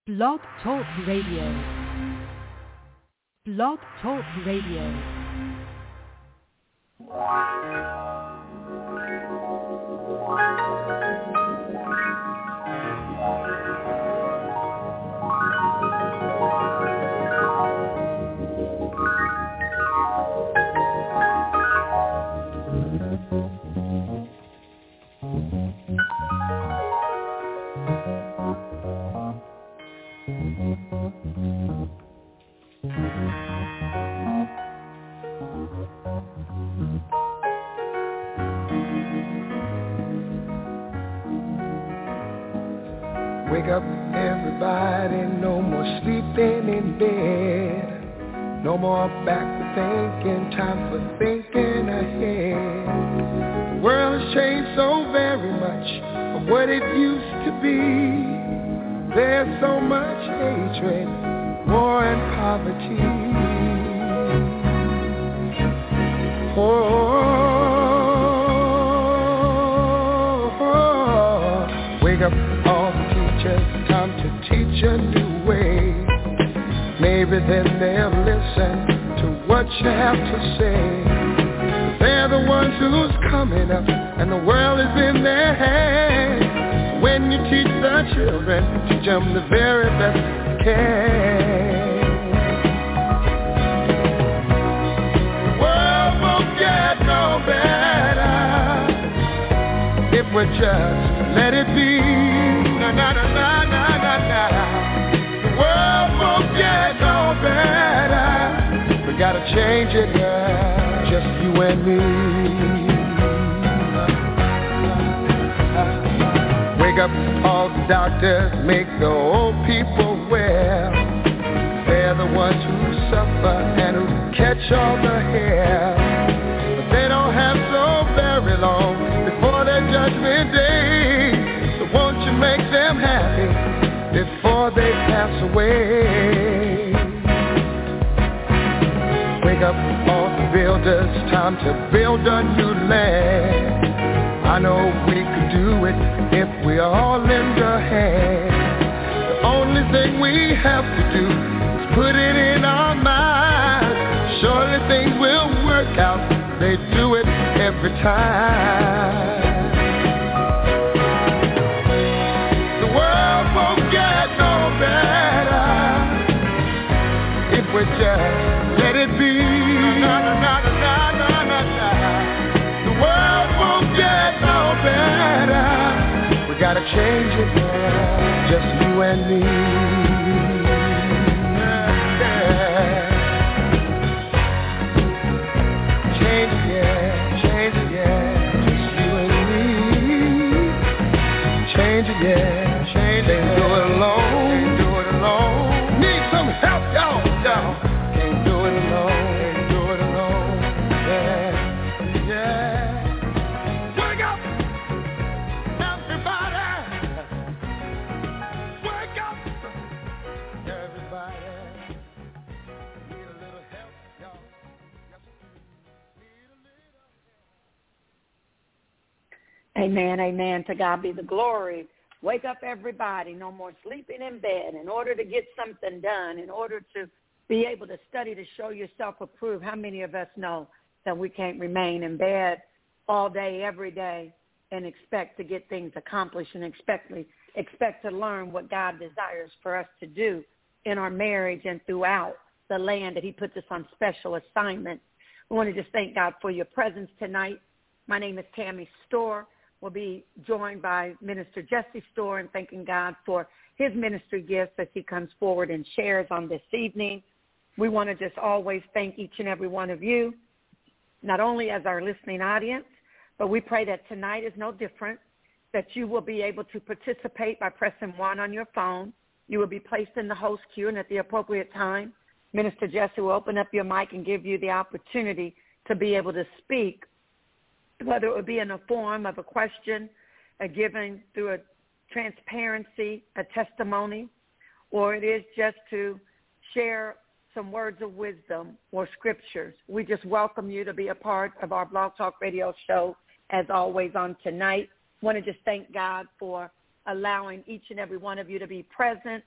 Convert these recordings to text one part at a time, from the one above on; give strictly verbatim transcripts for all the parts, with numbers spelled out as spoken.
Blog Talk Radio. Blog Talk Radio. Wake up, everybody, no more sleeping in bed. No more backward thinking, time for thinking ahead. The world has changed so very much from what it used to be. There's so much hatred, war and poverty. Oh, oh, oh. Wake up, all the teachers, time to teach a new way. Maybe then they'll listen to what you have to say. They're the ones who's coming up, and the world is in their hands. When you teach the children, teach them the very best you can. The world won't get no better if we just let it be. Na na na na na na na. The world won't get no better. We gotta change it, girl, just you and me. Wake up, all the doctors, make the old people well. They're the ones who suffer and who catch all the hair. But they don't have so very long before their judgment day. So won't you make them happy before they pass away? Wake up, all the builders, time to build a new land. I know we could do it if we all lend a hand. The only thing we have to do is put it in our minds. Surely things will work out, they do it every time. The world won't get no better if we just let it be. Na, na, na, na, na, na, na. The world won't get no better. We gotta change it, yeah, just you and me. Yeah. Change it, yeah, change it, yeah, just you and me. Change it, yeah, change it. Can't do it alone, can't do it alone. Need some help, y'all, y'all. Can't do it alone, can't do it alone. Yeah, yeah. Wake up, everybody. Wake up, everybody. Need a little help, y'all. Yes, need a little. Amen, amen. To God be the glory. Wake up, everybody. No more sleeping in bed. In order to get something done, in order to be able to study to show yourself approved, how many of us know that we can't remain in bed all day, every day, and expect to get things accomplished and expect, expect to learn what God desires for us to do in our marriage and throughout the land that he puts us on special assignment. We want to just thank God for your presence tonight. My name is Tammy Storr. We'll be joined by Minister Jesse Storr and thanking God for his ministry gifts as he comes forward and shares on this evening. We want to just always thank each and every one of you, not only as our listening audience, but we pray that tonight is no different, that you will be able to participate by pressing one on your phone. You will be placed in the host queue, and at the appropriate time, Minister Jesse will open up your mic and give you the opportunity to be able to speak, whether it would be in the form of a question, a given through a transparency, a testimony, or it is just to share some words of wisdom or scriptures. We just welcome you to be a part of our Blog Talk Radio show, as always, on tonight. I want to just thank God for allowing each and every one of you to be present,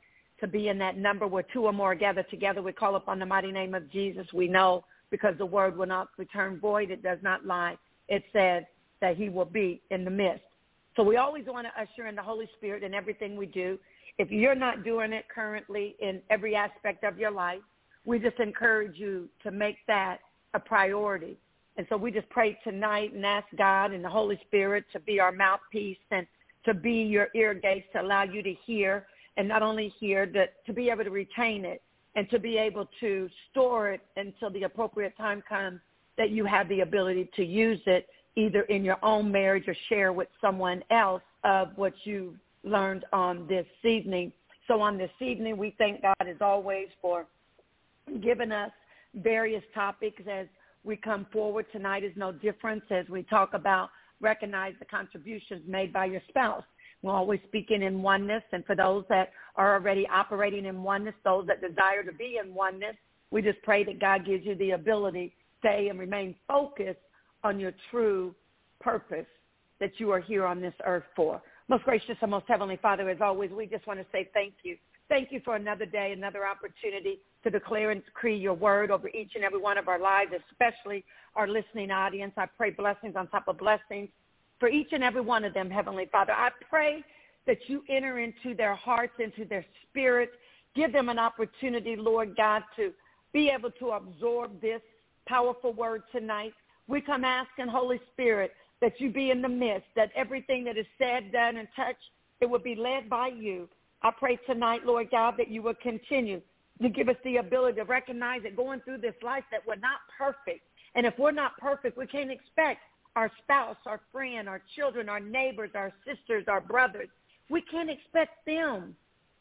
to be in that number where two or more are gathered together. We call upon the mighty name of Jesus. We know because the word will not return void. It does not lie. It said that he will be in the midst. So we always want to usher in the Holy Spirit in everything we do. If you're not doing it currently in every aspect of your life, we just encourage you to make that a priority. And so we just pray tonight and ask God and the Holy Spirit to be our mouthpiece and to be your ear gates to allow you to hear, and not only hear, but to be able to retain it and to be able to store it until the appropriate time comes that you have the ability to use it either in your own marriage or share with someone else of what you've learned on this evening. So on this evening, we thank God as always for giving us various topics as we come forward. Tonight is no different as we talk about recognize the contributions made by your spouse. We're always speaking in oneness, and for those that are already operating in oneness, those that desire to be in oneness, we just pray that God gives you the ability to stay and remain focused on your true purpose that you are here on this earth for. Most gracious and most heavenly Father, as always, we just want to say thank you. Thank you for another day, another opportunity to declare and decree your word over each and every one of our lives, especially our listening audience. I pray blessings on top of blessings for each and every one of them, Heavenly Father. I pray that you enter into their hearts, into their spirits. Give them an opportunity, Lord God, to be able to absorb this powerful word tonight. We come asking, Holy Spirit, that you be in the midst, that everything that is said, done, and touched, it will be led by you. I pray tonight, Lord God, that you will continue to give us the ability to recognize that going through this life that we're not perfect. And if we're not perfect, we can't expect our spouse, our friend, our children, our neighbors, our sisters, our brothers. We can't expect them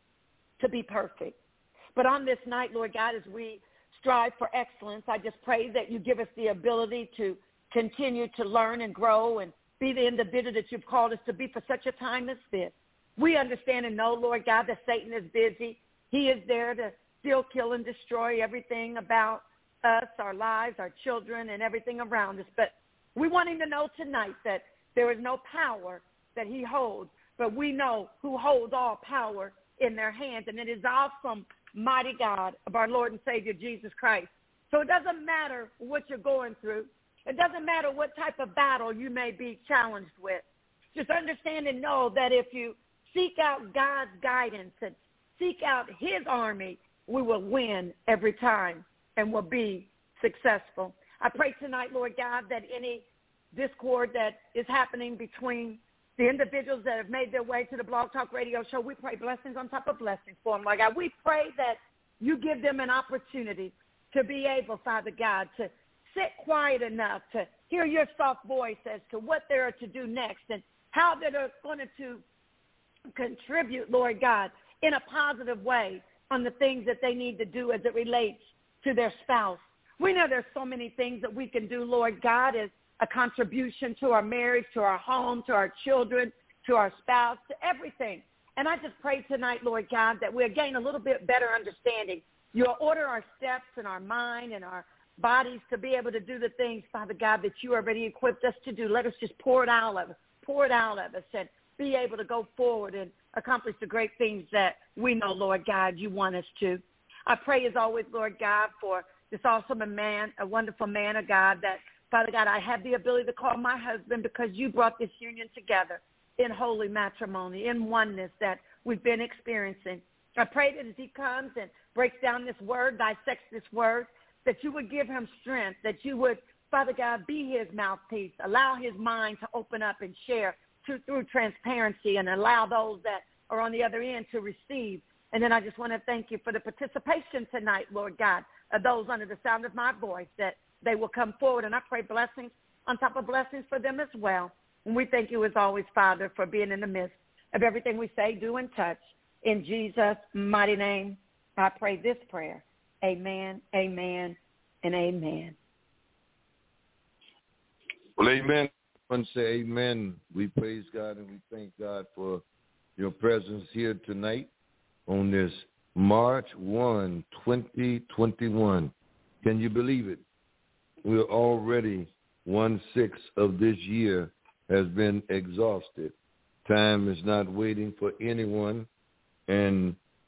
to be perfect. But on this night, Lord God, as we strive for excellence, I just pray that you give us the ability to continue to learn and grow and be the individual that you've called us to be for such a time as this. We understand and know, Lord God, that Satan is busy. He is there to steal, kill, and destroy everything about us, our lives, our children, and everything around us. But we want him to know tonight that there is no power that he holds, but we know who holds all power in their hands, and it is awesome, mighty God of our Lord and Savior, Jesus Christ. So it doesn't matter what you're going through. It doesn't matter what type of battle you may be challenged with. Just understand and know that if you seek out God's guidance and seek out his army, we will win every time and will be successful. I pray tonight, Lord God, that any discord that is happening between the individuals that have made their way to the Blog Talk Radio show, we pray blessings on top of blessings for them, Lord God. We pray that you give them an opportunity to be able, Father God, to sit quiet enough to hear your soft voice as to what they are to do next and how they're going to contribute, Lord God, in a positive way on the things that they need to do as it relates to their spouse. We know there's so many things that we can do, Lord God, as a contribution to our marriage, to our home, to our children, to our spouse, to everything. And I just pray tonight, Lord God, that we'll gain a little bit better understanding. You'll order our steps and our mind and our bodies to be able to do the things, Father God, that you already equipped us to do. Let us just pour it out of us, pour it out of us, and be able to go forward and accomplish the great things that we know, Lord God, you want us to. I pray as always, Lord God, for this awesome man, a wonderful man of God that, Father God, I have the ability to call my husband because you brought this union together in holy matrimony, in oneness that we've been experiencing. I pray that as he comes and breaks down this word, dissects this word, that you would give him strength, that you would, Father God, be his mouthpiece, allow his mind to open up and share to, through transparency and allow those that are on the other end to receive. And then I just want to thank you for the participation tonight, Lord God, of those under the sound of my voice, that they will come forward. And I pray blessings on top of blessings for them as well. And we thank you as always, Father, for being in the midst of everything we say, do, and touch. In Jesus' mighty name, I pray this prayer. Amen, amen, and amen. Well, amen. I want to say amen. We praise God and we thank God for your presence here tonight on this March first, twenty twenty-one. Can you believe it? We're already one-sixth of this year has been exhausted. Time is not waiting for anyone, and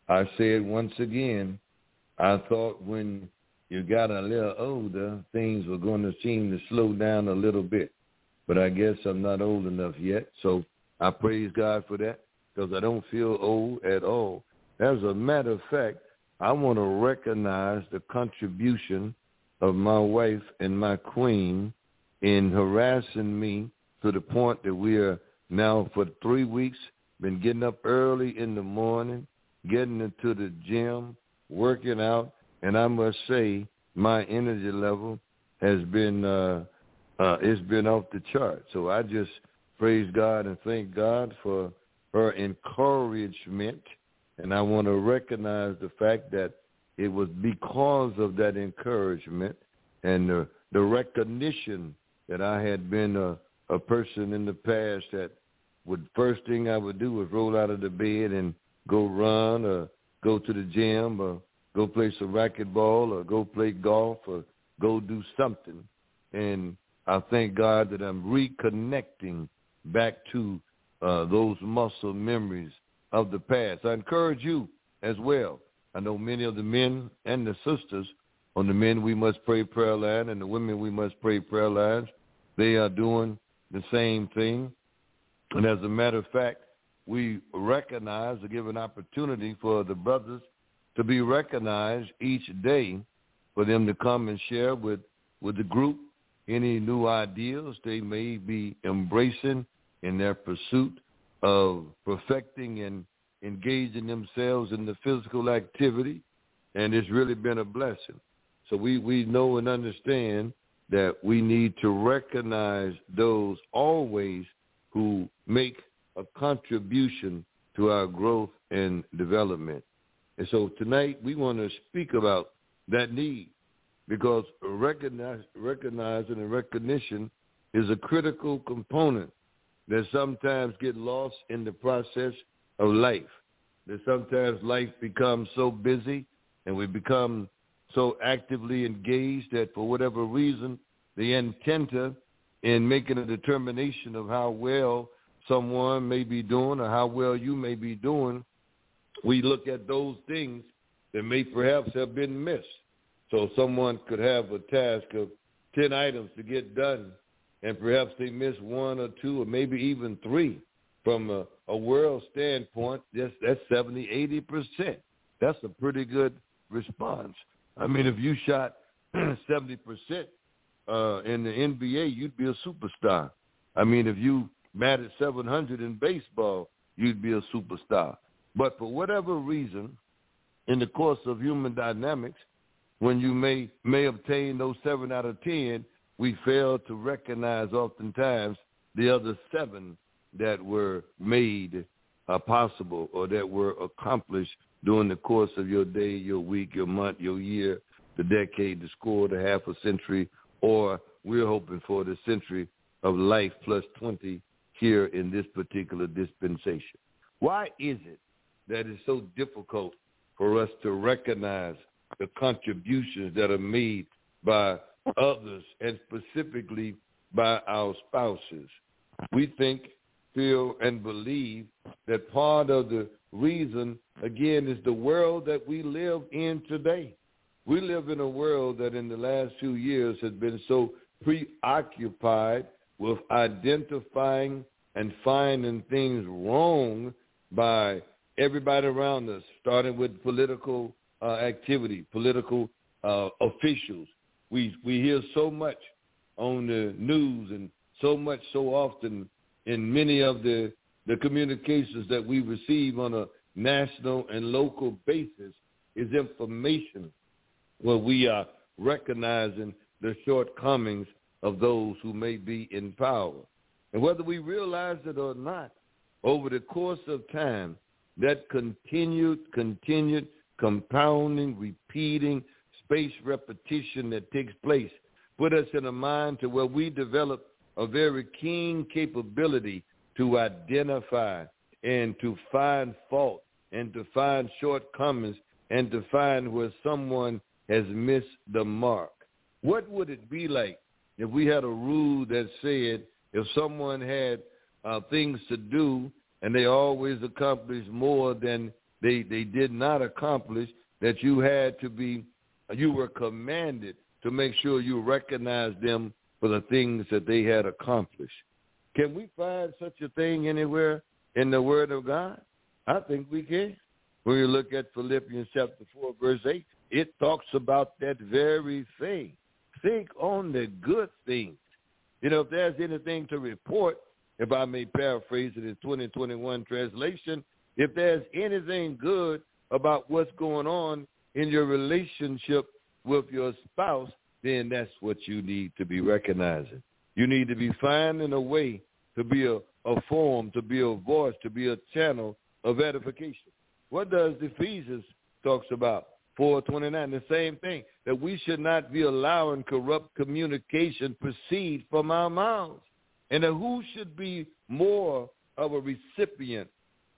I said once again, I thought when you got a little older, things were going to seem to slow down a little bit. But I guess I'm not old enough yet, so I praise God for that because I don't feel old at all. As a matter of fact, I want to recognize the contribution of my wife and my queen in harassing me to the point that we are now for three weeks been getting up early in the morning, getting into the gym, working out, and I must say my energy level has been uh, uh, it's been off the chart. So I just praise God and thank God for her encouragement, and I want to recognize the fact that it was because of that encouragement and the, the recognition that I had been a, a person in the past that would first thing I would do was roll out of the bed and go run or go to the gym or go play some racquetball or go play golf or go do something. And I thank God that I'm reconnecting back to uh, those muscle memories of the past. I encourage you as well. I know many of the men and the sisters on the Men We Must Pray prayer line and the Women We Must Pray prayer lines, they are doing the same thing. And as a matter of fact, we recognize or give an opportunity for the brothers to be recognized each day for them to come and share with, with the group any new ideas they may be embracing in their pursuit of perfecting and engaging themselves in the physical activity, and it's really been a blessing. So we, we know and understand that we need to recognize those always who make a contribution to our growth and development. And so tonight we want to speak about that need because recognize, recognizing and recognition is a critical component that sometimes get lost in the process of life. That sometimes life becomes so busy and we become so actively engaged that for whatever reason, the intent in making a determination of how well someone may be doing or how well you may be doing, we look at those things that may perhaps have been missed. So someone could have a task of ten items to get done, and perhaps they miss one or two or maybe even three. From a, a world standpoint, that's, that's seventy, eighty percent. That's a pretty good response. I mean, if you shot seventy percent uh, in the N B A, you'd be a superstar. I mean, if you batted seven hundred in baseball, you'd be a superstar. But for whatever reason, in the course of human dynamics, when you may may obtain those seven out of ten, we fail to recognize oftentimes the other seven that were made uh, possible or that were accomplished during the course of your day, your week, your month, your year, the decade, the score, the half a century, or we're hoping for the century of life plus twenty here in this particular dispensation. Why is it that it's so difficult for us to recognize the contributions that are made by others and specifically by our spouses? We think, feel, and believe that part of the reason, again, is the world that we live in today. We live in a world that in the last few years has been so preoccupied with identifying and finding things wrong by everybody around us, starting with political uh, activity, political uh, officials. We we hear so much on the news and so much so often in many of the, the communications that we receive on a national and local basis is information where we are recognizing the shortcomings of those who may be in power. And whether we realize it or not, over the course of time, that continued, continued, compounding, repeating, space repetition that takes place put us in a mind to where we develop a very keen capability to identify and to find fault and to find shortcomings and to find where someone has missed the mark. What would it be like if we had a rule that said if someone had uh, things to do and they always accomplish more than they, they did not accomplish, that you had to be, you were commanded to make sure you recognize them for the things that they had accomplished. Can we find such a thing anywhere in the Word of God? I think we can. When you look at Philippians chapter four, verse eight, it talks about that very thing. Think on the good things. You know, if there's anything to report, if I may paraphrase it in twenty twenty-one translation, if there's anything good about what's going on in your relationship with your spouse, then that's what you need to be recognizing. You need to be finding a way to be a, a form, to be a voice, to be a channel of edification. What does Ephesians talks about? four twenty-nine, the same thing, that we should not be allowing corrupt communication proceed from our mouths. And that who should be more of a recipient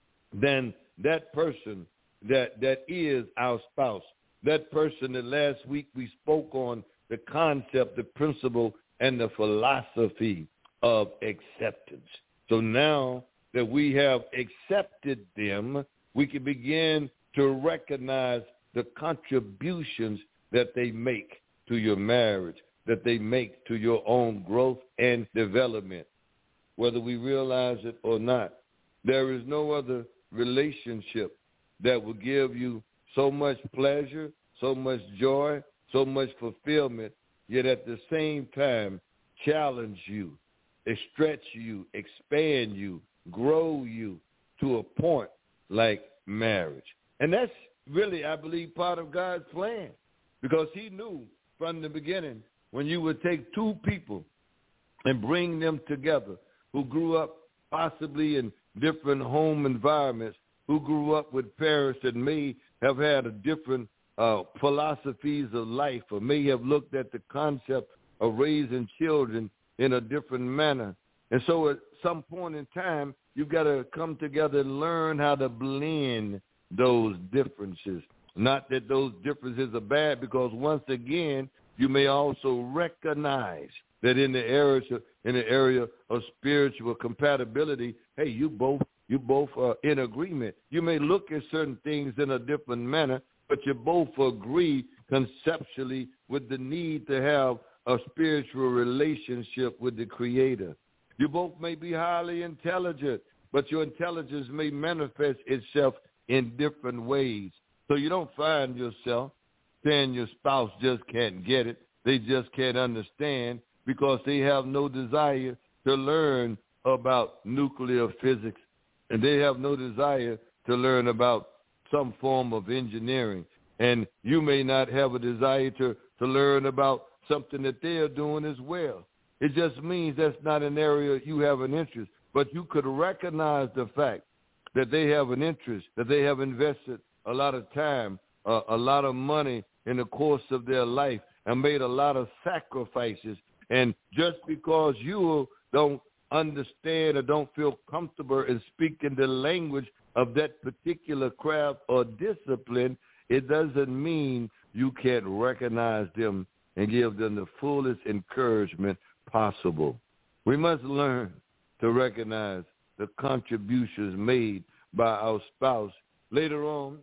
than that person that, that is our spouse, that person that last week we spoke on the concept, the principle, and the philosophy of acceptance. So now that we have accepted them, we can begin to recognize the contributions that they make to your marriage, that they make to your own growth and development, whether we realize it or not. There is no other relationship that will give you so much pleasure, so much joy, so much fulfillment, yet at the same time challenge you, stretch you, expand you, grow you to a point like marriage. And that's really, I believe, part of God's plan, because he knew from the beginning when you would take two people and bring them together who grew up possibly in different home environments, who grew up with parents that may have had a different uh, philosophies of life, or may have looked at the concept of raising children in a different manner. And so at some point in time, you've got to come together and learn how to blend those differences. Not that those differences are bad, because once again, you may also recognize that in the area in the area of spiritual compatibility, hey, you both you both are in agreement. You may look at certain things in a different manner, but you both agree conceptually with the need to have a spiritual relationship with the Creator. You both may be highly intelligent, but your intelligence may manifest itself in different ways. So you don't find yourself saying your spouse just can't get it, they just can't understand, because they have no desire to learn about nuclear physics, and they have no desire to learn about some form of engineering. And you may not have a desire to, to learn about something that they are doing as well. It just means that's not an area you have an interest, but you could recognize the fact that they have an interest, that they have invested a lot of time, uh, a lot of money in the course of their life, and made a lot of sacrifices. And just because you don't understand or don't feel comfortable in speaking the language of that particular craft or discipline, it doesn't mean you can't recognize them and give them the fullest encouragement possible. We must learn to recognize the contributions made by our spouse. Later on,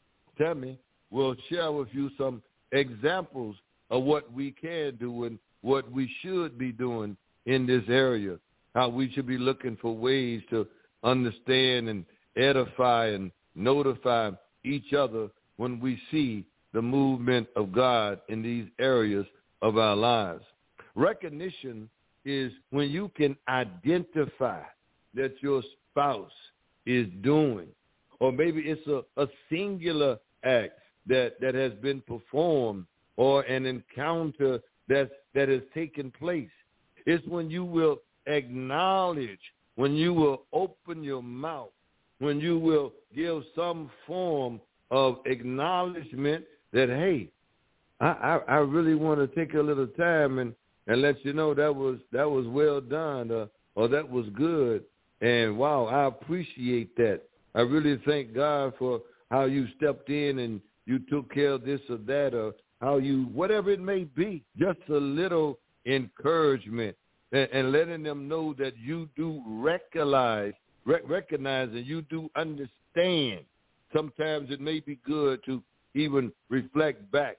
Tammy will share with you some examples of what we can do and what we should be doing in this area, how we should be looking for ways to understand and edify and notify each other when we see the movement of God in these areas of our lives. Recognition is when you can identify that your spouse is doing, or maybe it's a, a singular act that, that has been performed, or an encounter that, that has taken place. It's when you will acknowledge, when you will open your mouth, when you will give some form of acknowledgement that, hey, I, I, I really want to take a little time and, and let you know that was that was well done, or, or that was good. And, wow, I appreciate that. I really thank God for how you stepped in and you took care of this or that, or how you, whatever it may be, just a little encouragement, and, and letting them know that you do recognize, rec- recognize and you do understand sometimes it may be good to even reflect back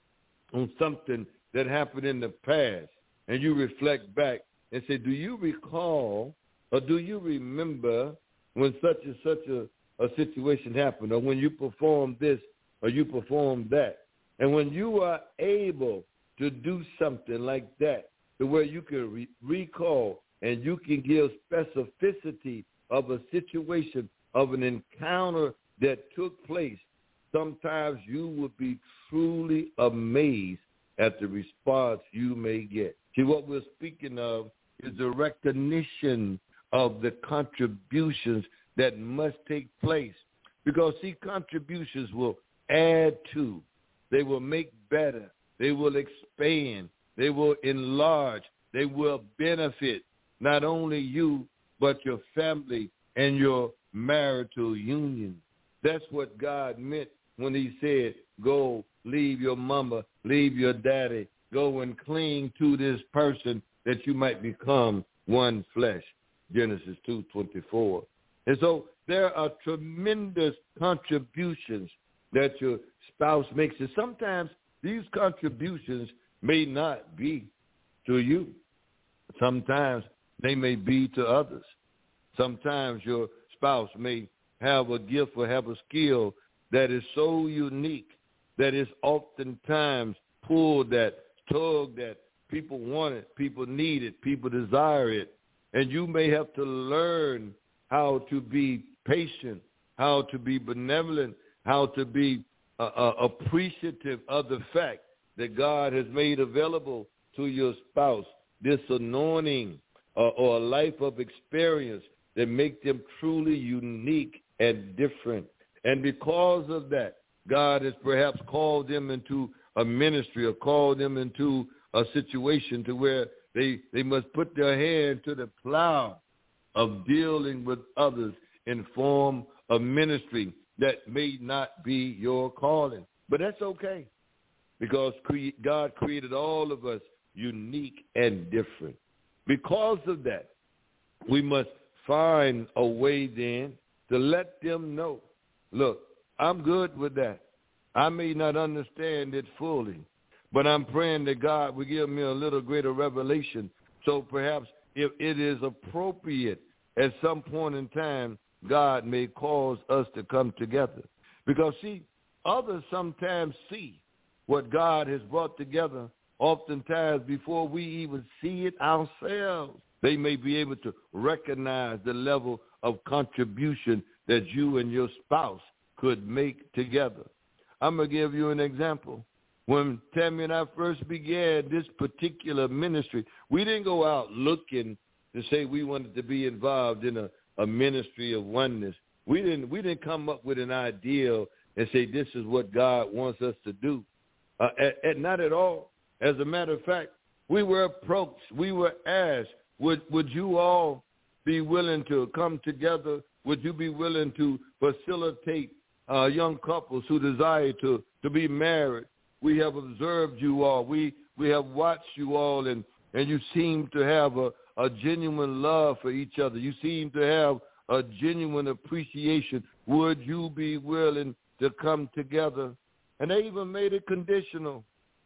on something that happened in the past, and you reflect back and say, do you recall or do you remember when such and such a, a situation happened, or when you performed this or you performed that? And when you are able to do something like that, to where you can re- recall and you can give specificity of a situation, of an encounter that took place, sometimes you will be truly amazed at the response you may get. See, what we're speaking of is the recognition of the contributions that must take place. Because, see, contributions will add to, they will make better, they will expand, they will enlarge, they will benefit not only you, but your family and your marital union. That's what God meant when he said, go, leave your mama, leave your daddy, go and cling to this person that you might become one flesh. Genesis two twenty-four. And so there are tremendous contributions that your spouse makes. And sometimes these contributions may not be to you. Sometimes they may be to others. Sometimes your spouse may have a gift or have a skill that is so unique that is oftentimes pulled at, tugged at. People want it, people need it, people desire it. And you may have to learn how to be patient, how to be benevolent, how to be uh, uh, appreciative of the fact that God has made available to your spouse this anointing uh, or a life of experience that make them truly unique and different. And because of that, God has perhaps called them into a ministry or called them into a situation to where they, they must put their hand to the plow of dealing with others in form of ministry that may not be your calling. But that's okay, because cre- God created all of us unique and different. Because of that, we must find a way then to let them know, look, I'm good with that. I may not understand it fully, but I'm praying that God will give me a little greater revelation. So perhaps if it is appropriate at some point in time, God may cause us to come together. Because, see, others sometimes see what God has brought together oftentimes before we even see it ourselves. They may be able to recognize the level of contribution that you and your spouse could make together. I'm going to give you an example. When Tammy and I first began this particular ministry, we didn't go out looking to say we wanted to be involved in a, a ministry of oneness. We didn't we didn't come up with an ideal and say this is what God wants us to do. Uh, at, at, not at all. As a matter of fact, we were approached, we were asked, would, would you all be willing to come together? Would you be willing to facilitate uh, young couples who desire to, to be married? We have observed you all. We we have watched you all, and, and you seem to have a, a genuine love for each other. You seem to have a genuine appreciation. Would you be willing to come together? And they even made it conditional.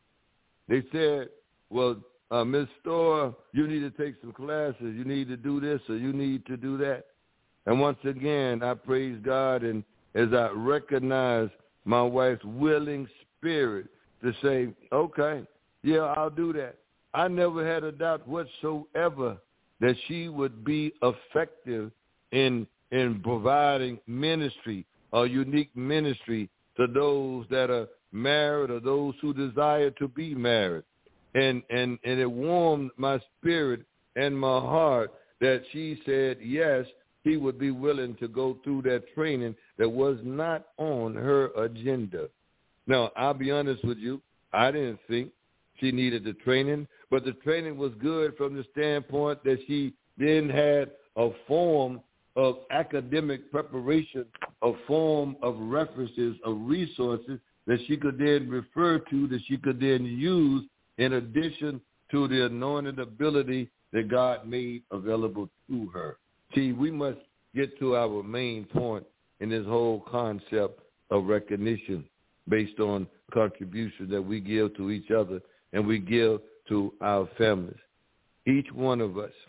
They said, well, uh, Miz Storr, you need to take some classes. You need to do this or you need to do that. And once again, I praise God, and as I recognize my wife's willing spirit to say, okay, yeah, I'll do that. I never had a doubt whatsoever that she would be effective in in providing ministry, a unique ministry to those that are married or those who desire to be married. And, and, and it warmed my spirit and my heart that she said, yes, he would be willing to go through that training that was not on her agenda. Now, I'll be honest with you. I didn't think she needed the training, but the training was good from the standpoint that she then had a form of academic preparation, a form of references, of resources that she could then refer to, that she could then use in addition to the anointed ability that God made available to her. See, we must get to our main point in this whole concept of recognition based on contributions that we give to each other and we give to our families. Each one of us,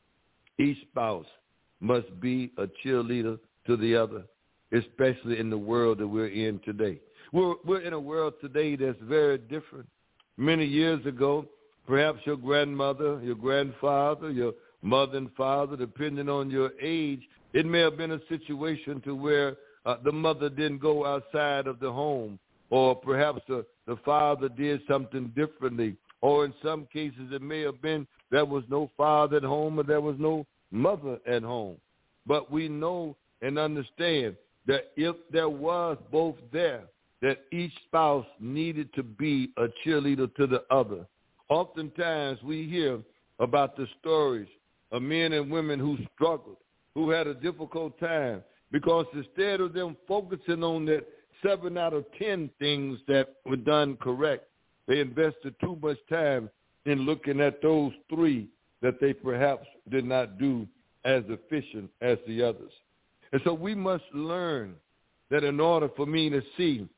each spouse must be a cheerleader to the other, especially in the world that we're in today. We're, we're in a world today that's very different. Many years ago, perhaps your grandmother, your grandfather, your mother and father, depending on your age, it may have been a situation to where uh, the mother didn't go outside of the home, or perhaps the, the father did something differently, or in some cases it may have been there was no father at home or there was no mother at home. But we know and understand that if there was both there, that each spouse needed to be a cheerleader to the other. Oftentimes we hear about the stories of men and women who struggled, who had a difficult time, because instead of them focusing on that seven out of ten things that were done correct, they invested too much time in looking at those three that they perhaps did not do as efficient as the others. And so we must learn that in order for me to see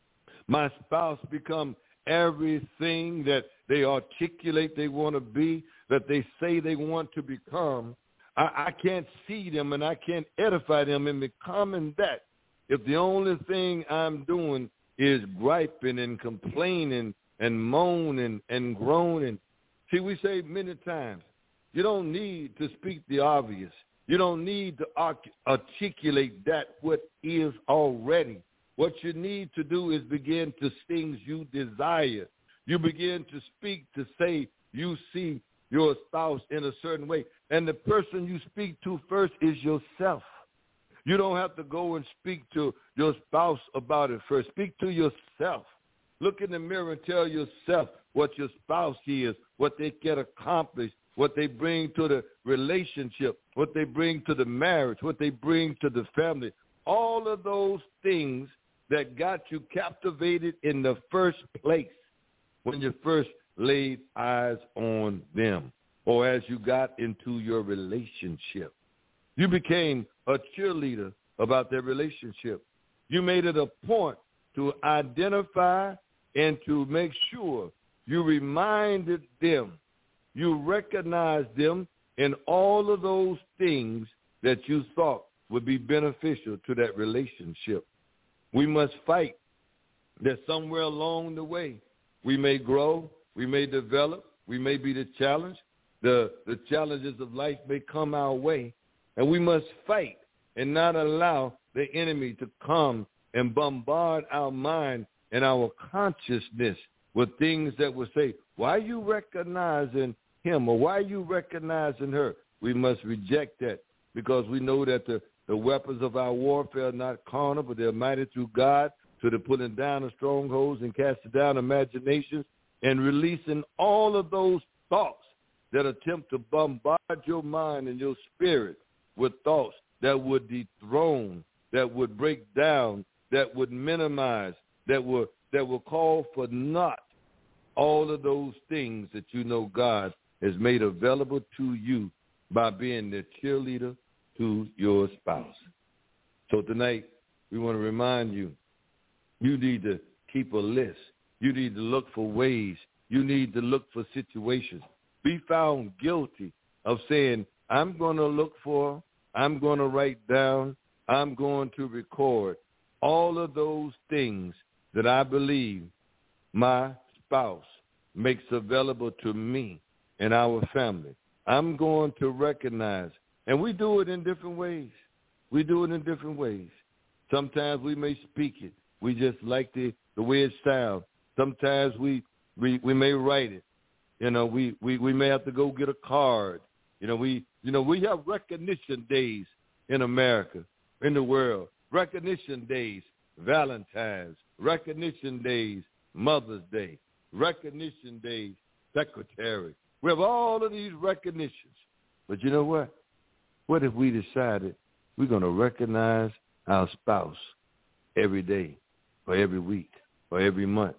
my spouse become everything that they articulate they want to be, that they say they want to become, I, I can't see them and I can't edify them in becoming that if the only thing I'm doing is griping and complaining and moaning and groaning. See, we say many times, you don't need to speak the obvious. You don't need to arc- articulate that what is already. What you need to do is begin to things you desire. You begin to speak to say you see your spouse in a certain way. And the person you speak to first is yourself. You don't have to go and speak to your spouse about it first. Speak to yourself. Look in the mirror and tell yourself what your spouse is, what they can accomplish, what they bring to the relationship, what they bring to the marriage, what they bring to the family. All of those things that got you captivated in the first place when you first laid eyes on them or as you got into your relationship. You became a cheerleader about their relationship. You made it a point to identify and to make sure you reminded them, you recognized them in all of those things that you thought would be beneficial to that relationship. We must fight that somewhere along the way we may grow, we may develop, we may be the challenge. The, the challenges of life may come our way, and we must fight and not allow the enemy to come and bombard our mind and our consciousness with things that will say, why are you recognizing him or why are you recognizing her? We must reject that because we know that the, the weapons of our warfare are not carnal, but they're mighty through God to the pulling down of strongholds and casting down imaginations and releasing all of those thoughts that attempt to bombard your mind and your spirit with thoughts that would dethrone, that would break down, that would minimize, that would that will call for naught all of those things that you know God has made available to you by being the cheerleader to your spouse. So tonight, we want to remind you, you need to keep a list. You need to look for ways. You need to look for situations. Be found guilty of saying, I'm going to look for, I'm going to write down, I'm going to record all of those things that I believe my spouse makes available to me and our family. I'm going to recognize, and we do it in different ways. We do it in different ways. Sometimes we may speak it. We just like the, the way it sounds. Sometimes we, we, we may write it. You know, we, we, we may have to go get a card. You know, we you know we have recognition days in America, in the world. Recognition days, Valentine's. Recognition days, Mother's Day. Recognition days, Secretary. We have all of these recognitions. But you know what? What if we decided we're going to recognize our spouse every day or every week or every month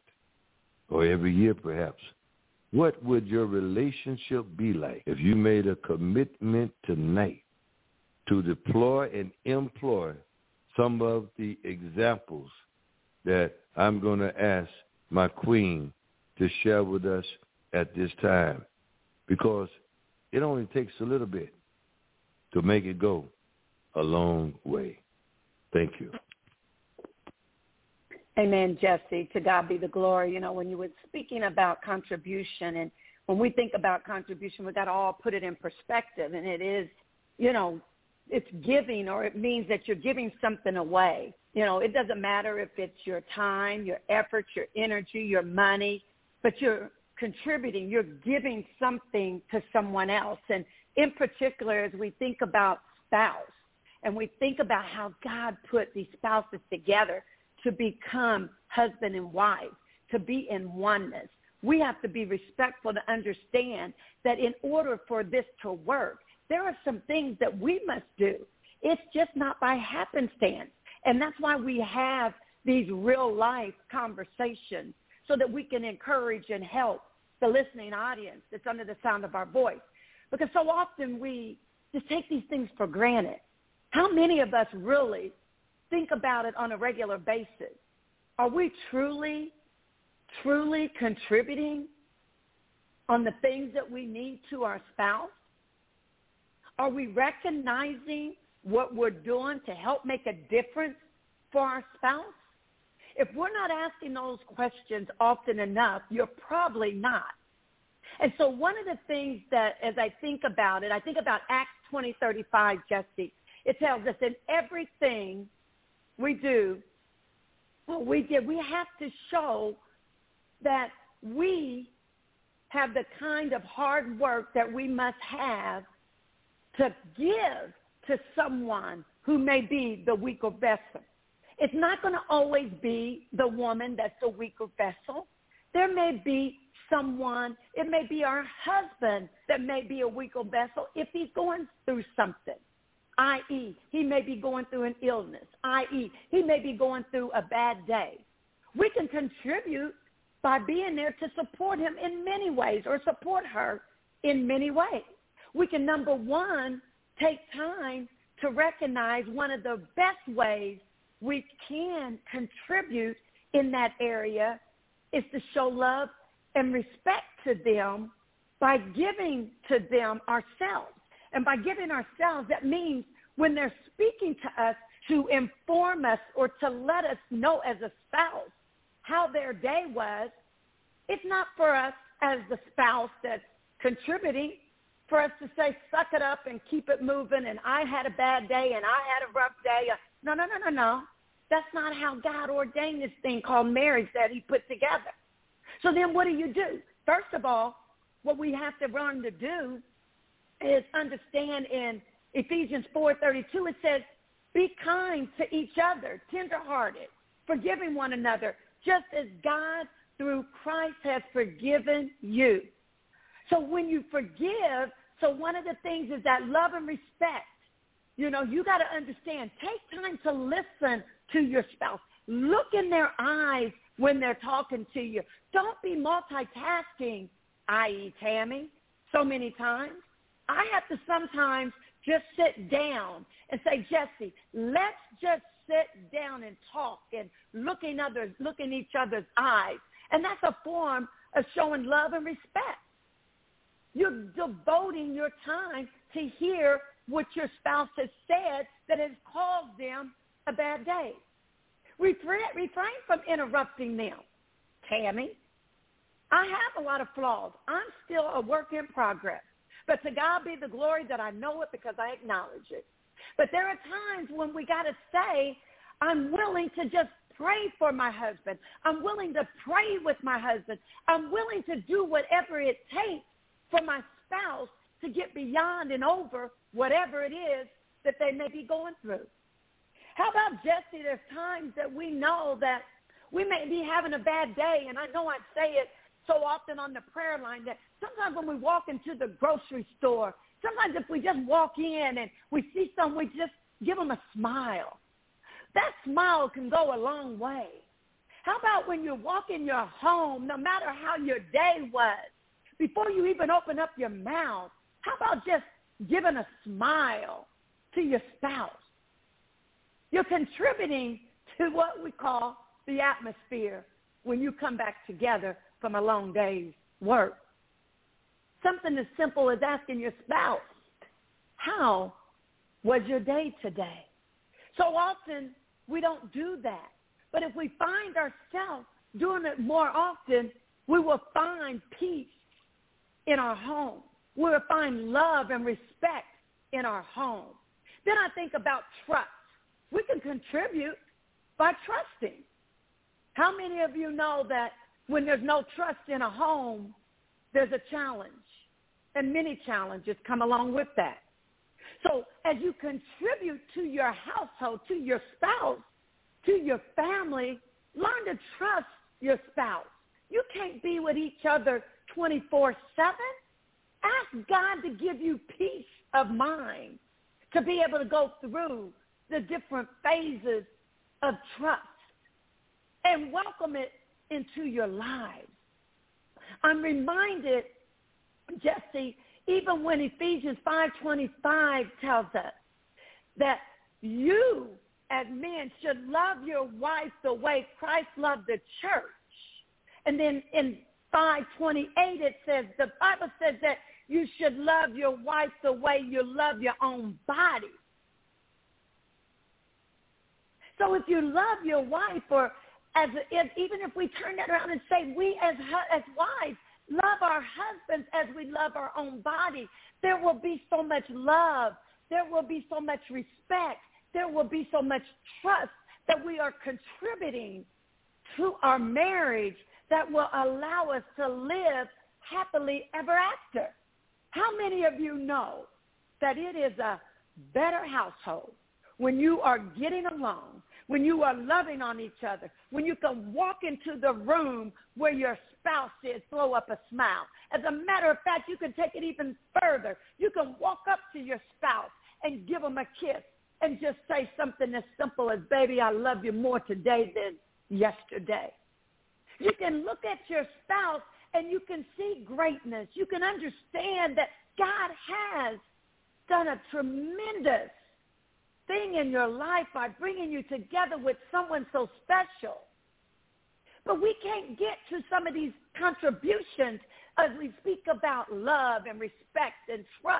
or every year perhaps? What would your relationship be like if you made a commitment tonight to deploy and employ some of the examples that I'm going to ask my queen to share with us at this time, because it only takes a little bit to make it go a long way. Thank you. Amen, Jesse. To God be the glory. You know, when you were speaking about contribution, and when we think about contribution, we got to all put it in perspective. And it is, you know, it's giving, or it means that you're giving something away. You know, it doesn't matter if it's your time, your effort, your energy, your money, but you're contributing. You're giving something to someone else. And in particular, as we think about spouse, and we think about how God put these spouses together to become husband and wife, to be in oneness, we have to be respectful to understand that in order for this to work, there are some things that we must do. It's just not by happenstance. And that's why we have these real-life conversations, so that we can encourage and help the listening audience that's under the sound of our voice. Because so often we just take these things for granted. How many of us really think about it on a regular basis? Are we truly, truly contributing on the things that we need to our spouse? Are we recognizing what we're doing to help make a difference for our spouse? If we're not asking those questions often enough, you're probably not. And so one of the things that, as I think about it, I think about Acts twenty thirty-five, Jesse. It tells us in everything we do, what we did, we have to show that we have the kind of hard work that we must have to give to someone who may be the weaker vessel. It's not going to always be the woman that's the weaker vessel. There may be someone, it may be our husband that may be a weaker vessel if he's going through something, that is he may be going through an illness, that is he may be going through a bad day. We can contribute by being there to support him in many ways, or support her in many ways. We can, number one, take time to recognize one of the best ways we can contribute in that area is to show love and respect to them by giving to them ourselves. And by giving ourselves, that means when they're speaking to us to inform us or to let us know as a spouse how their day was, it's not for us as the spouse that's contributing for us to say, suck it up and keep it moving, and I had a bad day and I had a rough day. No, no, no, no, no. That's not how God ordained this thing called marriage that he put together. So then what do you do? First of all, what we have to learn to do is understand in Ephesians four thirty-two, it says, be kind to each other, tenderhearted, forgiving one another, just as God through Christ has forgiven you. So when you forgive, so one of the things is that love and respect. You know, you got to understand, take time to listen to your spouse. Look in their eyes when they're talking to you. Don't be multitasking, that is. Tammy, so many times. I have to sometimes just sit down and say, Jesse, let's just sit down and talk and look in others, look in each other's eyes. And that's a form of showing love and respect. You're devoting your time to hear what your spouse has said that has caused them a bad day. Refrain, refrain from interrupting them. Tammy, I have a lot of flaws. I'm still a work in progress. But to God be the glory that I know it because I acknowledge it. But there are times when we got to say, I'm willing to just pray for my husband. I'm willing to pray with my husband. I'm willing to do whatever it takes for my spouse to get beyond and over whatever it is that they may be going through. How about, Jesse, there's times that we know that we may be having a bad day, and I know I say it so often on the prayer line that sometimes when we walk into the grocery store, sometimes if we just walk in and we see someone, we just give them a smile. That smile can go a long way. How about when you walk in your home, no matter how your day was, before you even open up your mouth, how about just giving a smile to your spouse? You're contributing to what we call the atmosphere when you come back together from a long day's work. Something as simple as asking your spouse, how was your day today? So often we don't do that. But if we find ourselves doing it more often, we will find peace in our home. We will find love and respect in our home. Then I think about trust. We can contribute by trusting. How many of you know that when there's no trust in a home, there's a challenge, and many challenges come along with that. So as you contribute to your household, to your spouse, to your family, learn to trust your spouse. You can't be with each other twenty-four seven. Ask God to give you peace of mind to be able to go through the different phases of trust and welcome it into your lives. I'm reminded, Jesse, even when Ephesians five twenty-five tells us that you as men should love your wife the way Christ loved the church. And then in five twenty-eight it says, the Bible says that you should love your wife the way you love your own body. So if you love your wife, or as if, even if we turn that around and say we as as wives love our husbands as we love our own body, there will be so much love. There will be so much respect. There will be so much trust that we are contributing to our marriage that will allow us to live happily ever after. How many of you know that it is a better household when you are getting along, when you are loving on each other, when you can walk into the room where your spouse is, throw up a smile. As a matter of fact, you can take it even further. You can walk up to your spouse and give them a kiss and just say something as simple as, baby, I love you more today than yesterday. You can look at your spouse and you can see greatness. You can understand that God has done a tremendous thing in your life by bringing you together with someone so special. But we can't get to some of these contributions as we speak about love and respect and trust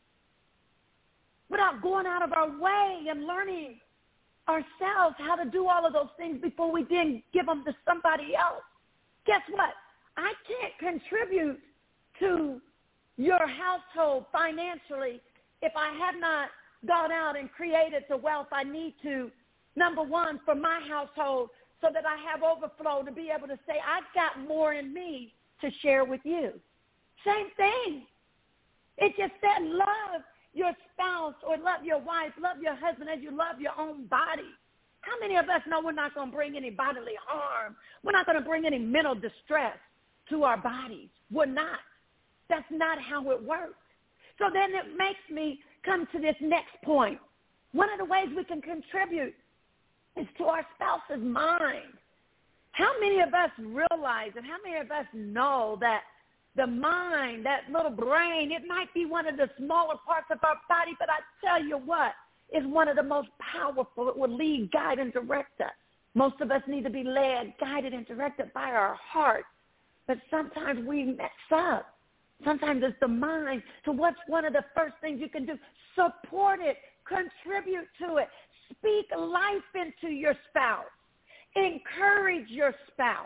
without going out of our way and learning ourselves how to do all of those things before we then give them to somebody else. Guess what? I can't contribute to your household financially if I have not gone out and created the wealth I need to, number one, for my household so that I have overflow to be able to say, I've got more in me to share with you. Same thing. It just said love your spouse or love your wife, love your husband as you love your own body. How many of us know we're not going to bring any bodily harm? We're not going to bring any mental distress to our bodies. We're not. That's not how it works. So then it makes me come to this next point. One of the ways we can contribute is to our spouse's mind. How many of us realize and how many of us know that the mind, that little brain, it might be one of the smaller parts of our body, but I tell you what, is one of the most powerful. It will lead, guide, and direct us. Most of us need to be led, guided, and directed by our heart. But sometimes we mess up. Sometimes it's the mind. So what's one of the first things you can do? Support it. Contribute to it. Speak life into your spouse. Encourage your spouse.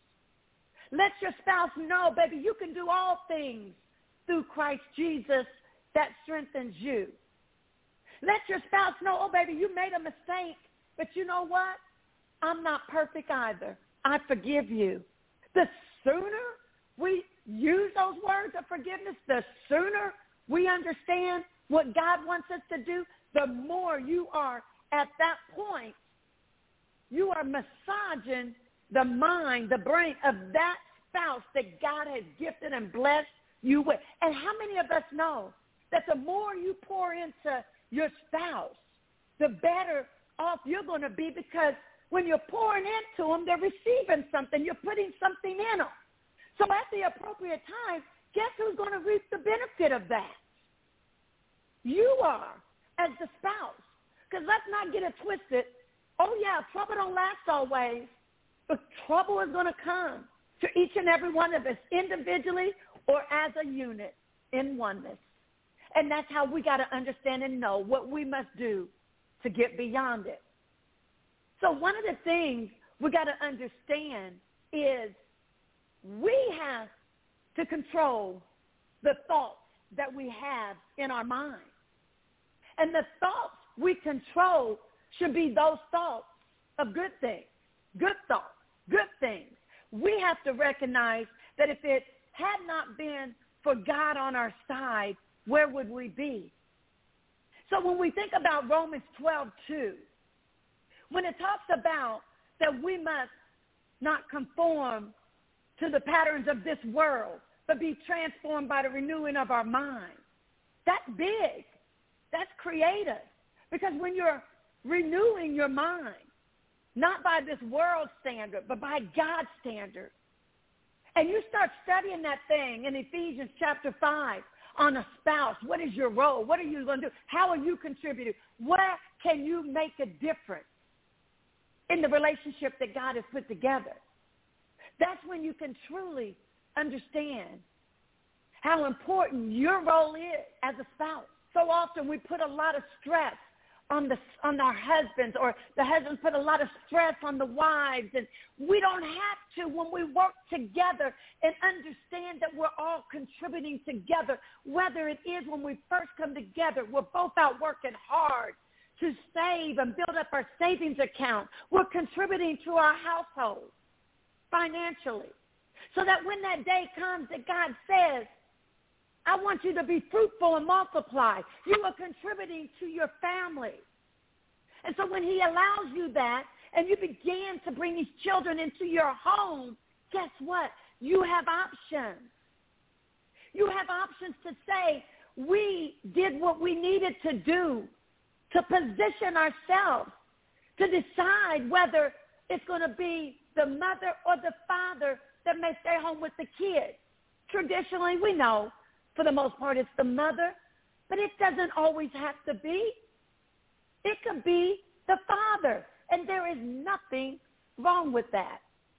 Let your spouse know, baby, you can do all things through Christ Jesus that strengthens you. Let your spouse know, oh, baby, you made a mistake, but you know what? I'm not perfect either. I forgive you. The sooner we use those words of forgiveness, the sooner we understand what God wants us to do, the more you are at that point, you are massaging the mind, the brain of that spouse that God has gifted and blessed you with. And how many of us know that the more you pour into your spouse, the better off you're going to be, because when you're pouring into them, they're receiving something. You're putting something in them. So at the appropriate time, guess who's going to reap the benefit of that? You are, as the spouse. Because let's not get it twisted. Oh, yeah, trouble don't last always, but trouble is going to come to each and every one of us individually or as a unit in oneness. And that's how we got to understand and know what we must do to get beyond it. So one of the things we got to understand is we have to control the thoughts that we have in our mind. And the thoughts we control should be those thoughts of good things, good thoughts, good things. We have to recognize that if it had not been for God on our side, where would we be? So when we think about Romans twelve two, when it talks about that we must not conform to the patterns of this world, but be transformed by the renewing of our mind, that's big. That's creative. Because when you're renewing your mind, not by this world standard, but by God's standard, and you start studying that thing in Ephesians chapter five on a spouse, what is your role? What are you going to do? How are you contributing? Where can you make a difference in the relationship that God has put together? That's when you can truly understand how important your role is as a spouse. So often we put a lot of stress on the on our husbands, or the husbands put a lot of stress on the wives, and we don't have to when we work together and understand that we're all contributing together. Whether it is when we first come together, we're both out working hard to save and build up our savings account. We're contributing to our household financially, so that when that day comes that God says, I want you to be fruitful and multiply, you are contributing to your family. And so when he allows you that and you begin to bring these children into your home, guess what? You have options. You have options to say, we did what we needed to do to position ourselves to decide whether it's going to be the mother or the father that may stay home with the kids. Traditionally, we know, for the most part, it's the mother, but it doesn't always have to be. It could be the father, and there is nothing wrong with that.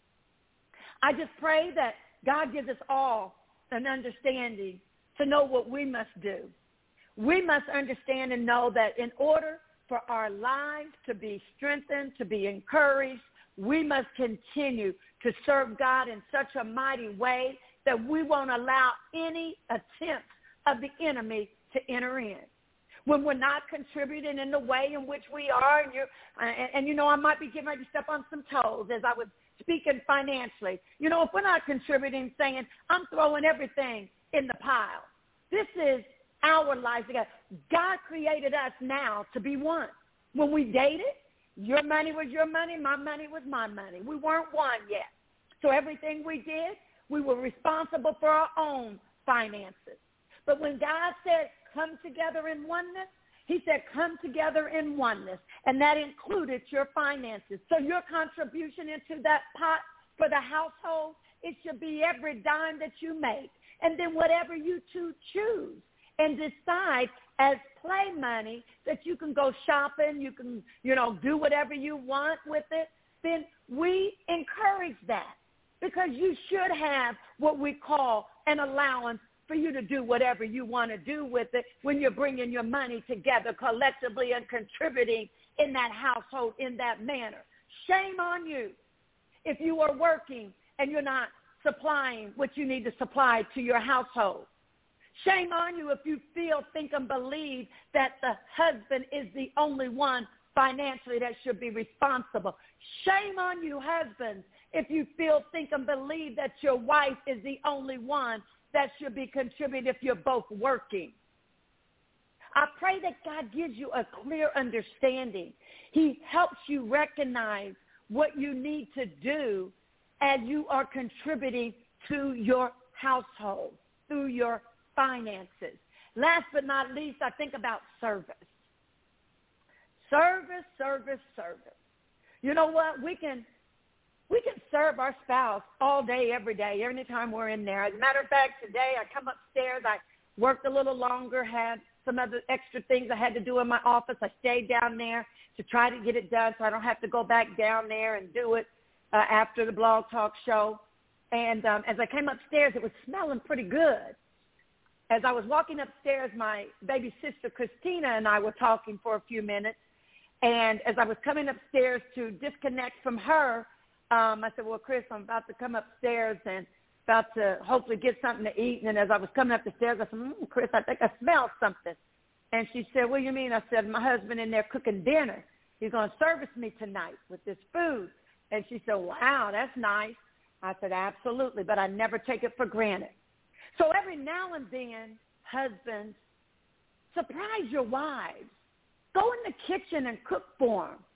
I just pray that God gives us all an understanding to know what we must do. We must understand and know that in order for our lives to be strengthened, to be encouraged, we must continue to serve God in such a mighty way that we won't allow any attempts of the enemy to enter in. When we're not contributing in the way in which we are, and, you're, and, and you know, I might be getting ready to step on some toes as I was speaking financially. You know, if we're not contributing, saying, I'm throwing everything in the pile. This is our life together. God created us now to be one. When we dated, your money was your money, my money was my money. We weren't one yet. So everything we did, we were responsible for our own finances. But when God said, come together in oneness, he said, come together in oneness. And that included your finances. So your contribution into that pot for the household, it should be every dime that you make. And then whatever you two choose and decide as play money that you can go shopping, you can, you know, do whatever you want with it, then we encourage that. Because you should have what we call an allowance for you to do whatever you want to do with it when you're bringing your money together collectively and contributing in that household in that manner. Shame on you if you are working and you're not supplying what you need to supply to your household. Shame on you if you feel, think, and believe that the husband is the only one financially that should be responsible. Shame on you, husbands, if you feel, think, and believe that your wife is the only one that should be contributing if you're both working. I pray that God gives you a clear understanding. He helps you recognize what you need to do as you are contributing to your household through your finances. Last but not least, I think about service. Service, service, service. You know what? We can we can serve our spouse all day, every day, anytime we're in there. As a matter of fact, today I come upstairs, I worked a little longer, had some other extra things I had to do in my office. I stayed down there to try to get it done so I don't have to go back down there and do it uh, after the Blog Talk show. And um, as I came upstairs, it was smelling pretty good. As I was walking upstairs, my baby sister Christina and I were talking for a few minutes. And as I was coming upstairs to disconnect from her, um, I said, well, Chris, I'm about to come upstairs and about to hopefully get something to eat. And as I was coming up the stairs, I said, mm, Chris, I think I smell something. And she said, what do you mean? I said, my husband in there cooking dinner. He's going to service me tonight with this food. And she said, wow, that's nice. I said, absolutely, but I never take it for granted. So every now and then, husbands, surprise your wives. Go in the kitchen and cook for them.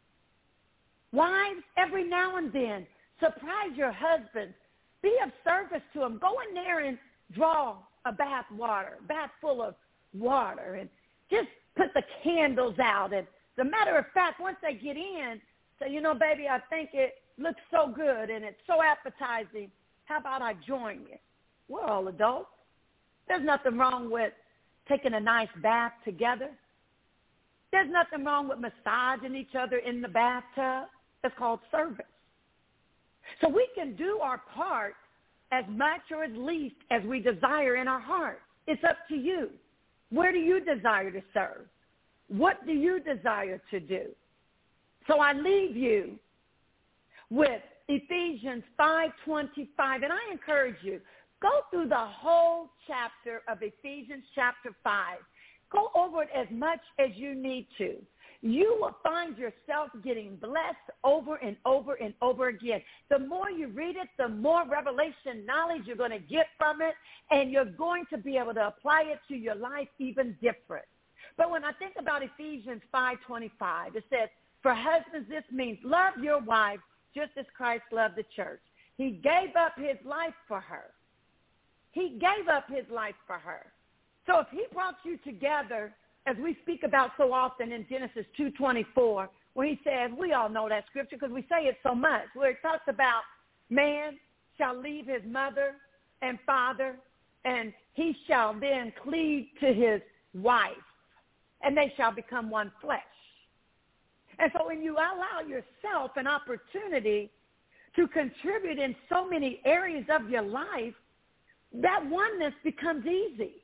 Wives, every now and then, surprise your husbands. Be of service to them. Go in there and draw a bath water, a bath full of water, and just put the candles out. And as a matter of fact, once they get in, say, you know, baby, I think it looks so good and it's so appetizing. How about I join you? We're all adults. There's nothing wrong with taking a nice bath together. There's nothing wrong with massaging each other in the bathtub. It's called service. So we can do our part as much or as least as we desire in our heart. It's up to you. Where do you desire to serve? What do you desire to do? So I leave you with Ephesians five twenty-five, and I encourage you, go through the whole chapter of Ephesians chapter five. Go over it as much as you need to. You will find yourself getting blessed over and over and over again. The more you read it, the more revelation knowledge you're going to get from it, and you're going to be able to apply it to your life even different. But when I think about Ephesians five twenty-five, it says, for husbands, this means love your wife just as Christ loved the church. He gave up his life for her. He gave up his life for her. So if he brought you together, as we speak about so often in Genesis two twenty-four, where he says, we all know that scripture because we say it so much, where it talks about man shall leave his mother and father, and he shall then cleave to his wife, and they shall become one flesh. And so when you allow yourself an opportunity to contribute in so many areas of your life, that oneness becomes easy.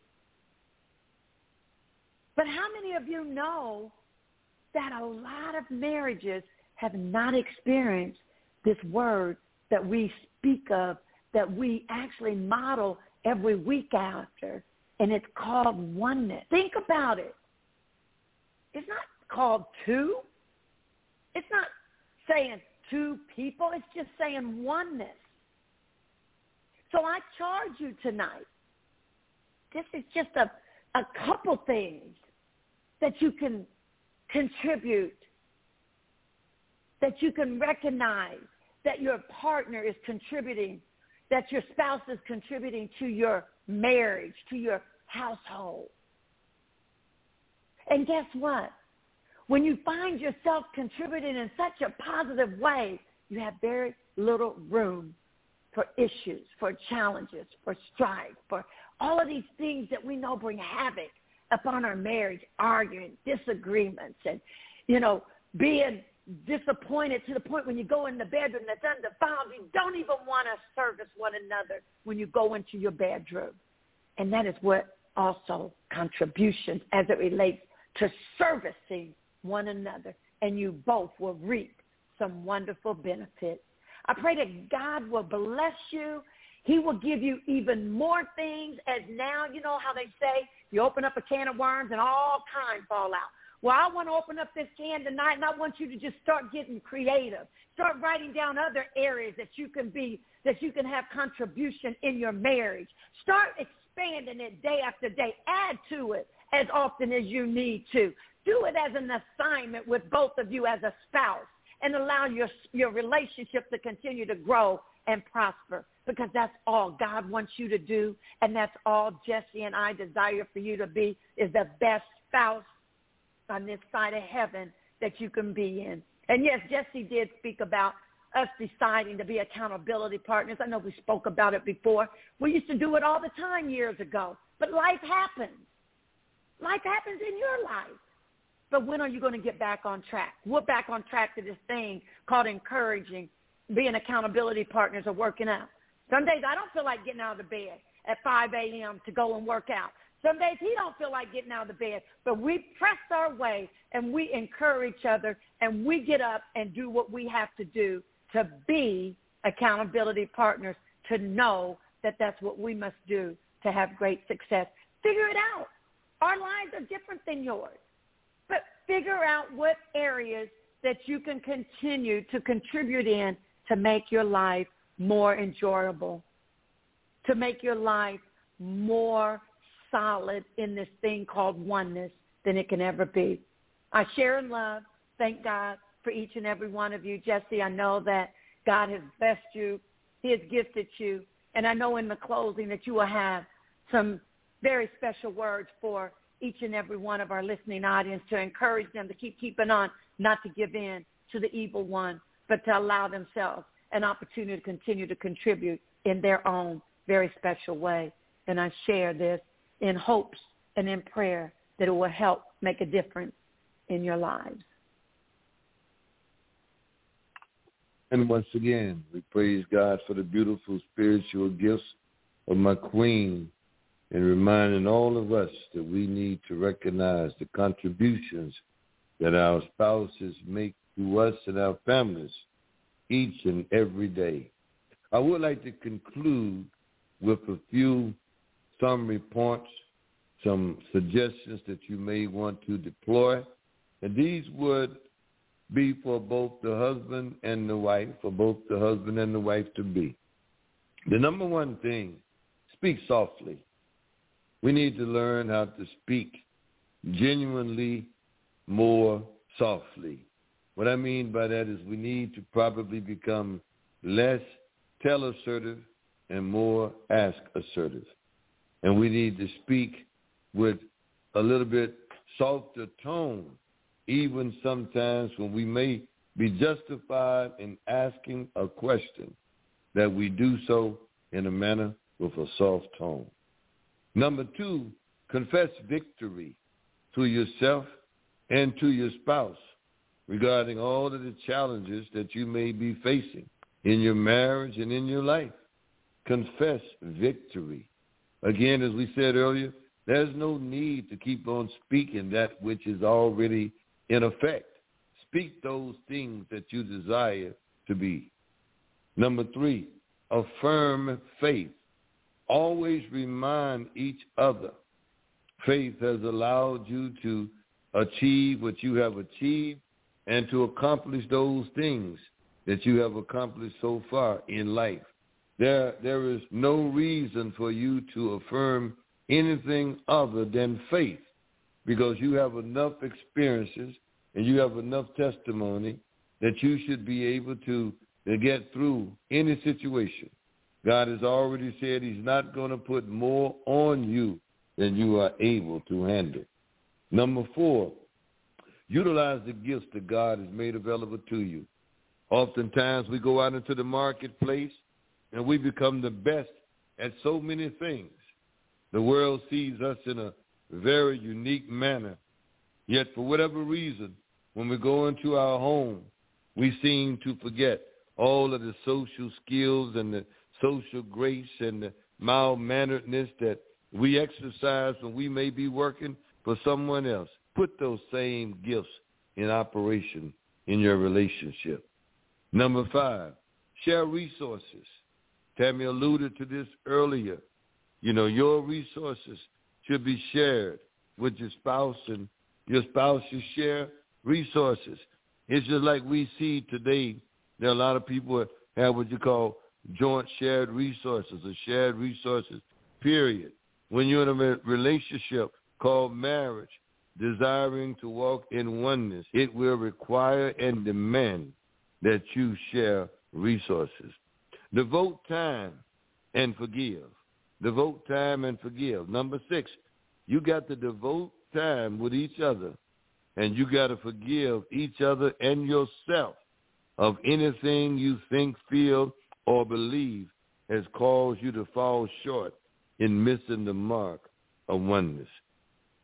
But how many of you know that a lot of marriages have not experienced this word that we speak of, that we actually model every week after, and it's called oneness? Think about it. It's not called two. It's not saying two people. It's just saying oneness. So I charge you tonight. This is just a, a couple things that you can contribute, that you can recognize that your partner is contributing, that your spouse is contributing to your marriage, to your household. And guess what? When you find yourself contributing in such a positive way, you have very little room for issues, for challenges, for strife, for all of these things that we know bring havoc upon our marriage, arguing, disagreements, and, you know, being disappointed to the point when you go in the bedroom that's undefiled, you don't even want to service one another when you go into your bedroom. And that is what also contributions as it relates to servicing one another, and you both will reap some wonderful benefits. I pray that God will bless you. He will give you even more things, as now, you know how they say, you open up a can of worms and all kinds fall out. Well, I want to open up this can tonight, and I want you to just start getting creative. Start writing down other areas that you can be, that you can have contribution in your marriage. Start expanding it day after day. Add to it as often as you need to. Do it as an assignment with both of you as a spouse, and allow your your relationship to continue to grow and prosper, because that's all God wants you to do, and that's all Jesse and I desire for you to be, is the best spouse on this side of heaven that you can be in. And yes, Jesse did speak about us deciding to be accountability partners. I know we spoke about it before. We used to do it all the time years ago, but life happens. Life happens in your life. But when are you going to get back on track? We're back on track to this thing called encouraging, being accountability partners or working out. Some days I don't feel like getting out of the bed at five a.m. to go and work out. Some days he don't feel like getting out of the bed. But we press our way and we encourage each other and we get up and do what we have to do to be accountability partners, to know that that's what we must do to have great success. Figure it out. Our lives are different than yours. But figure out what areas that you can continue to contribute in to make your life more enjoyable, to make your life more solid in this thing called oneness than it can ever be. I share in love. Thank God for each and every one of you. Jesse, I know that God has blessed you. He has gifted you. And I know in the closing that you will have some very special words for each and every one of our listening audience to encourage them to keep keeping on, not to give in to the evil one, but to allow themselves an opportunity to continue to contribute in their own very special way. And I share this in hopes and in prayer that it will help make a difference in your lives. And once again, we praise God for the beautiful spiritual gifts of my queen, and reminding all of us that we need to recognize the contributions that our spouses make to us and our families each and every day. I would like to conclude with a few summary points, some suggestions that you may want to deploy. And these would be for both the husband and the wife, for both the husband and the wife to be. The number one thing, speak softly. We need to learn how to speak genuinely more softly. What I mean by that is we need to probably become less tell assertive and more ask assertive. And we need to speak with a little bit softer tone, even sometimes when we may be justified in asking a question, that we do so in a manner with a soft tone. Number two, confess victory to yourself and to your spouse regarding all of the challenges that you may be facing in your marriage and in your life. Confess victory. Again, as we said earlier, there's no need to keep on speaking that which is already in effect. Speak those things that you desire to be. Number three, affirm faith. Always remind each other. Faith has allowed you to achieve what you have achieved and to accomplish those things that you have accomplished so far in life. There, there is no reason for you to affirm anything other than faith, because you have enough experiences and you have enough testimony that you should be able to, to get through any situation. God has already said he's not going to put more on you than you are able to handle. Number four, utilize the gifts that God has made available to you. Oftentimes we go out into the marketplace and we become the best at so many things. The world sees us in a very unique manner. Yet for whatever reason, when we go into our home, we seem to forget all of the social skills and the social grace and the mild-manneredness that we exercise when we may be working for someone else. Put those same gifts in operation in your relationship. Number five, share resources. Tammy alluded to this earlier. You know, your resources should be shared with your spouse, and your spouse should share resources. It's just like we see today, there are a lot of people that have what you call joint shared resources or shared resources, period. When you're in a relationship called marriage, desiring to walk in oneness, it will require and demand that you share resources. Devote time and forgive. Devote time and forgive. Number six, you got to devote time with each other, and you got to forgive each other and yourself of anything you think, feel, or believe has caused you to fall short in missing the mark of oneness.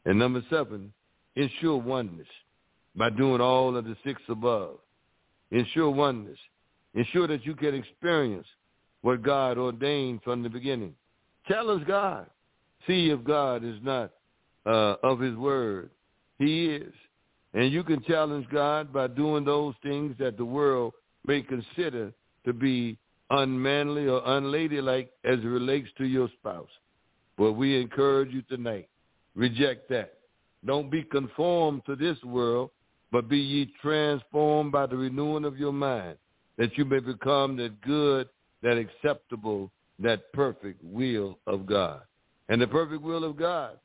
And number seven, ensure oneness by doing all of the six above. Ensure oneness. Ensure that you can experience what God ordained from the beginning. Challenge God. See if God is not uh, of his word. He is. And you can challenge God by doing those things that the world may consider to be unmanly or unladylike as it relates to your spouse. But we encourage you tonight, reject that. Don't be conformed to this world, but be ye transformed by the renewing of your mind, that you may become that good, that acceptable, that perfect will of God. And the perfect will of God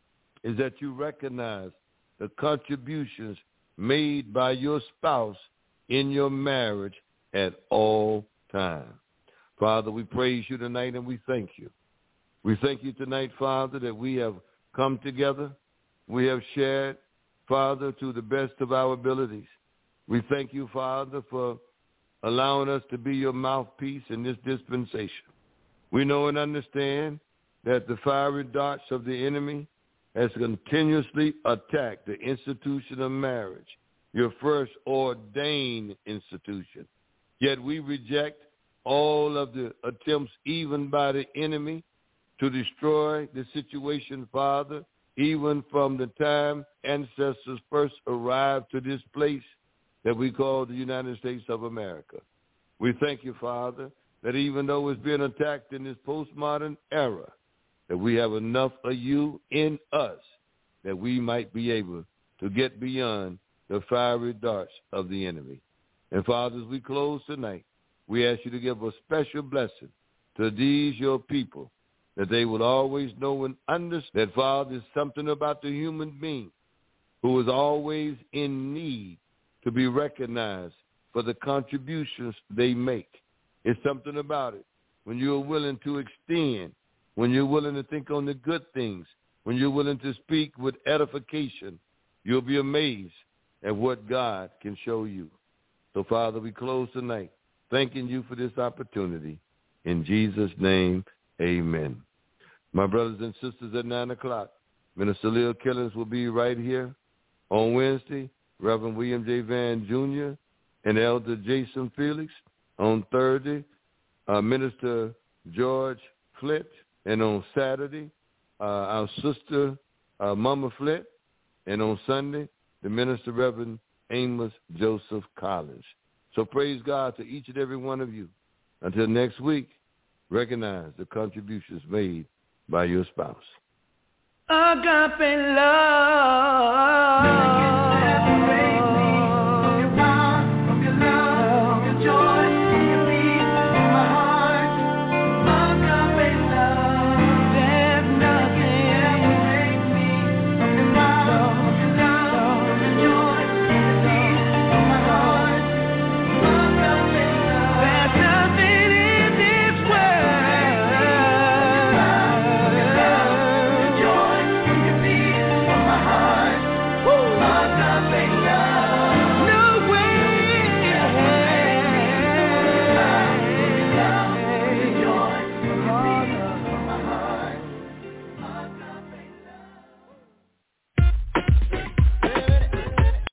is that you recognize the contributions made by your spouse in your marriage at all times. Father, we praise you tonight and we thank you. We thank you tonight, Father, that we have come together. We have shared, Father, to the best of our abilities. We thank you, Father, for allowing us to be your mouthpiece in this dispensation. We know and understand that the fiery darts of the enemy has continuously attacked the institution of marriage, your first ordained institution. Yet we reject all of the attempts, even by the enemy, to destroy the situation, Father, even from the time ancestors first arrived to this place that we call the United States of America. We thank you, Father, that even though it's been attacked in this postmodern era, that we have enough of you in us that we might be able to get beyond the fiery darts of the enemy. And, Father, as we close tonight, we ask you to give a special blessing to these, your people, that they will always know and understand that, Father, there's something about the human being who is always in need to be recognized for the contributions they make. It's something about it. When you're willing to extend, when you're willing to think on the good things, when you're willing to speak with edification, you'll be amazed at what God can show you. So, Father, we close tonight thanking you for this opportunity. In Jesus' name, amen. My brothers and sisters, at nine o'clock, Minister Lil Killings will be right here. On Wednesday, Reverend William J. Van Junior and Elder Jason Felix. On Thursday, uh, Minister George Flint. And on Saturday, uh, our sister, uh, Mama Flint. And on Sunday, the Minister Reverend Amos Joseph Collins. So praise God to each and every one of you. Until next week, recognize the contributions made by your spouse. Agape love.